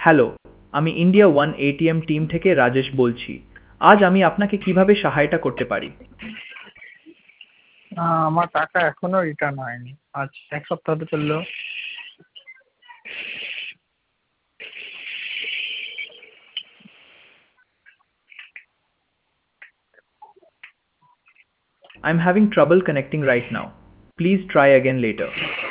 Hello, আমি India one ATM team থেকে রাজেশ বলছি। আজ আমি আপনাকে কিভাবে সহায়তা করতে পারি? আমার টাকা এখনো রিটার্ন হয়নি। আজ ১ সপ্তাহ তো চললো। I'm having trouble connecting right now. Please try again later.